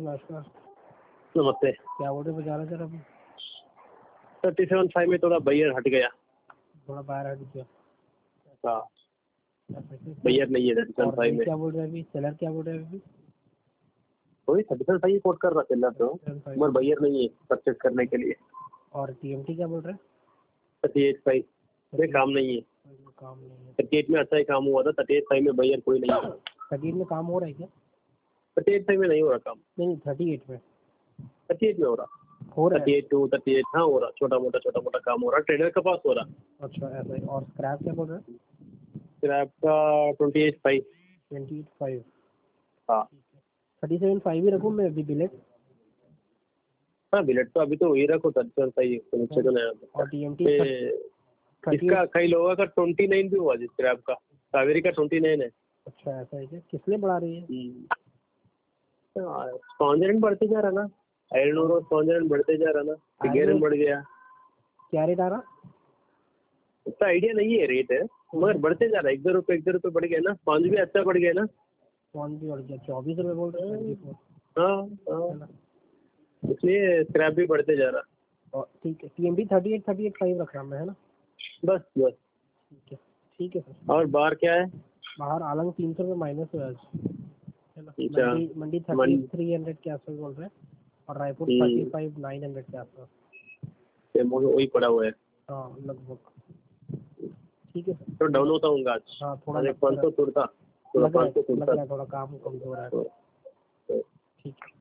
नमस्कार। नमस्ते। क्या ऑर्डर पे जा रहा सर अभी? 37.5 में थोड़ा बजट हट गया। थोड़ा बाहर हट गया। हाँ, और बजट नहीं है 37.5 में। क्या बोल रहे हैं अभी सेलर, क्या बोल रहे हैं अभी? वही 37.5 कोट कर रहा सेलर तो, 37.5। मगर बजट नहीं है परचेज करने के लिए। और टीएमटी क्या बोल रहे हैं? 38.5 में काम नहीं है। काम नहीं है। 38 में अच्छा ही काम हुआ था, 38.5 में बजट कोई नहीं है। 38 में काम हो रहा है क्या? 38.5 में नहीं हो रहा काम। नहीं 38 में 38 में हो रहा। 38 to 38 हाँ हो रहा, छोटा मोटा काम हो रहा, ट्रेडर के पास हो रहा। अच्छा ऐसा है। और स्क्रैप क्या बोल रहे हैं? फिर आपका 28.5। 28.5। हाँ 37.5 ही रखूँ मैं अभी बिलेट? हाँ, बिलेट तो अभी तो वही रखो 37.5 तो नीचे तो नहीं। और टीएमटी इसका कई लोगों का 29 भी हुआ, जिसके आपका कावेरी का 29 है। अच्छा ऐसा है क्या? किसने बढ़ा रही है? स्पॉन्जरेंट बढ़ते जा रहा ना, आयरन और स्पॉन्जरेंट बढ़ते जा रहा ना, टिगेरन बढ़ गया। क्या रेट आ रहा? उसका आइडिया नहीं है रेट है, मगर बढ़ते जा रहा है। 1-2 रुपये बढ़ गया ना। स्पॉन्ज भी अच्छा बढ़ गया ना। स्पॉन्ज भी बढ़ गया, 24 रुपये बोल रहे हैं। हाँ हाँ, इसलिए स्क्रैप भी बढ़ते जा रहा। और ठीक है, टीएमटी 38.5 रख रहा मैं, है ना? बस ठीक है सर। और बाहर क्या है? बाहर आलंग 300 रुपये माइनस है आज, है ना? अच्छा, मंडी 3300 के आसपास बोल रहे हैं, और रायपुर 35,900 के आसपास वही पड़ा हुआ है। हाँ लगभग। ठीक है सर। तो डाउन होता हूँ आज। हाँ थोड़ा लग रहा है, थोड़ा लग रहा है थोड़ा काम कमजोर है। ठीक है।